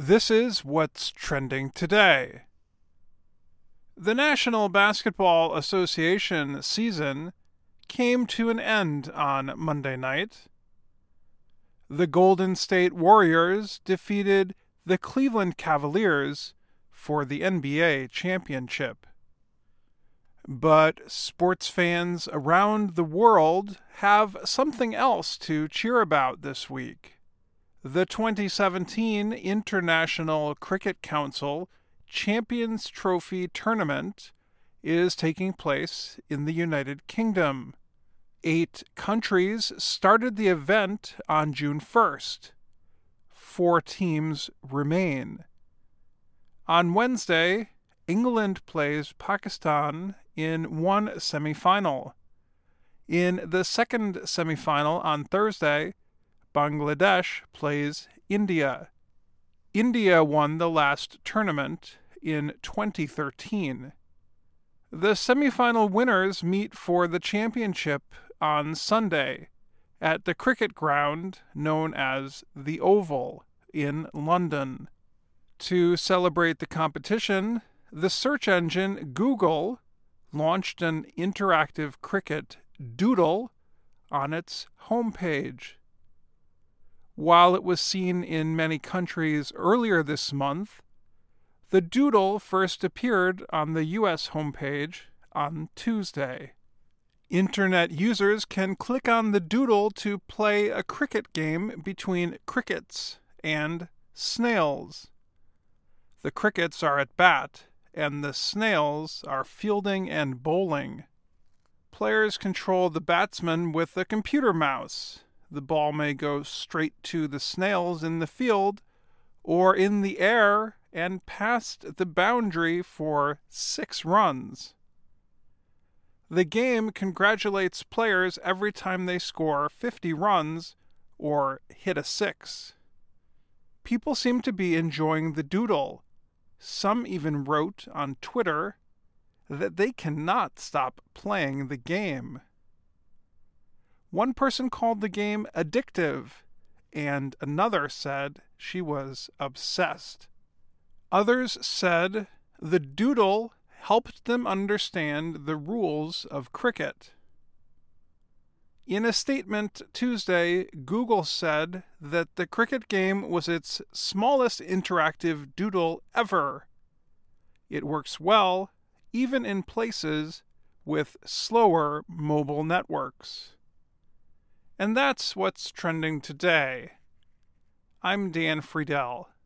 This is what's trending today. The National Basketball Association season came to an end on Monday night. The Golden State Warriors defeated the Cleveland Cavaliers for the NBA championship. But sports fans around the world have something else to cheer about this week. The 2017 International Cricket Council Champions Trophy Tournament is taking place in the United Kingdom. 8 countries started the event on June 1st. 4 teams remain. On Wednesday, England plays Pakistan in one semifinal. In the second semifinal on Thursday, Bangladesh plays India. India won the last tournament in 2013. The semifinal winners meet for the championship on Sunday at the cricket ground known as the Oval in London. To celebrate the competition, the search engine Google launched an interactive cricket doodle on its homepage. While it was seen in many countries earlier this month, the doodle first appeared on the U.S. homepage on Tuesday. Internet users can click on the doodle to play a cricket game between crickets and snails. The crickets are at bat, and the snails are fielding and bowling. Players control the batsman with a computer mouse. The ball may go straight to the snails in the field or in the air and past the boundary for 6 runs. The game congratulates players every time they score 50 runs or hit a 6. People seem to be enjoying the doodle. Some even wrote on Twitter that they cannot stop playing the game. One person called the game addictive, and another said she was obsessed. Others said the doodle helped them understand the rules of cricket. In a statement Tuesday, Google said that the cricket game was its smallest interactive doodle ever. It works well, even in places with slower mobile networks. And that's what's trending today. I'm Dan Friedel.